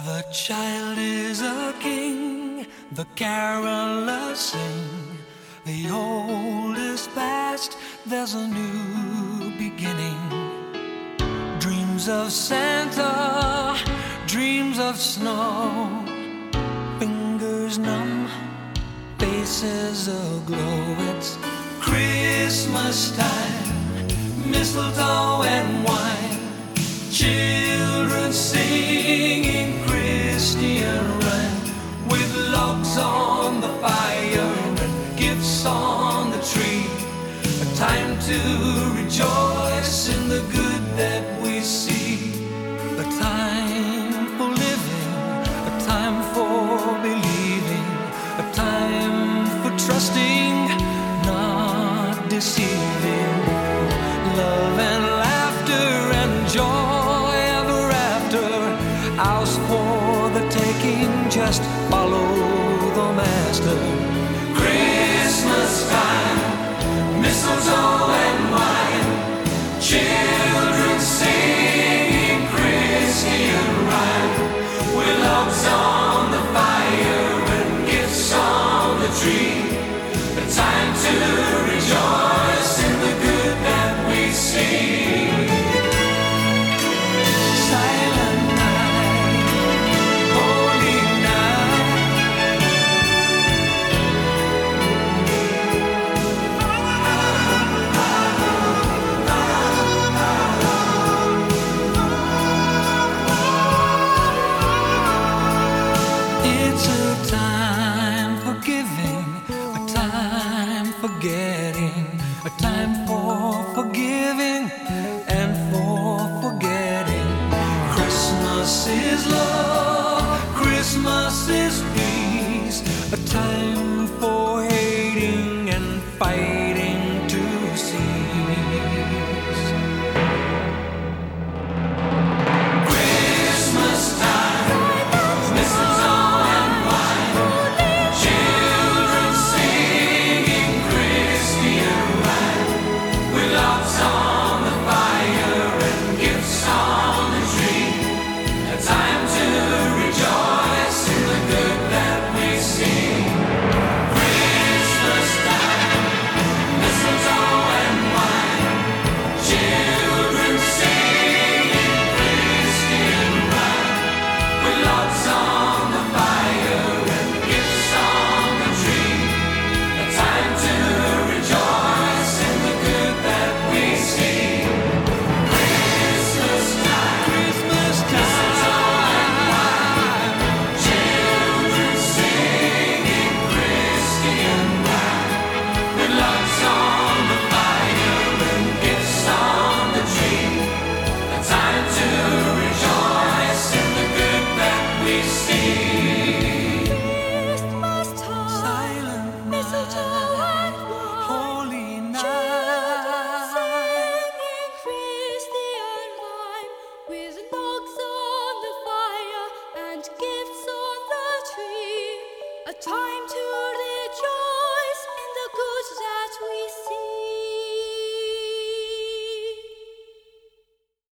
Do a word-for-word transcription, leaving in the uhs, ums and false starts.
The child is a king, the carolers sing. The old is past, there's a new beginning. Dreams of Santa, dreams of snow. Fingers numb, faces aglow. It's Christmas time, mistletoe and wine. Children singing Christian rhyme, with logs on the fire and gifts on the tree. A time to rejoice in the good that we see. A time for living, a time for believing, a time for trusting, not deceiving. Love and laughter and joy, ours for the taking, just follow the master. Christmas time, mistletoe and wine. Children singing Christian rhyme, with logs on the fire and gifts on the tree. A time to rejoice in the good that we see. Forgetting, a time for forgiving and for forgetting. Christmas is love, Christmas is peace, a time for hating and fighting to cease. Christmas time, mistletoe and wine. Children singing Christian rhyme, with logs on the fire and gifts on the tree. A time to rejoice in the good that we see. Christmas time, mistletoe and wine. Children singing Christian rhyme, with logs on the fire and gifts on the tree. A time to rejoice in the good that we see. Christmas time, Christmas time, mistletoe and wine. Children singing Christian rhyme, with logs on the fire and gifts on the tree. A time to rejoice in the good that we see.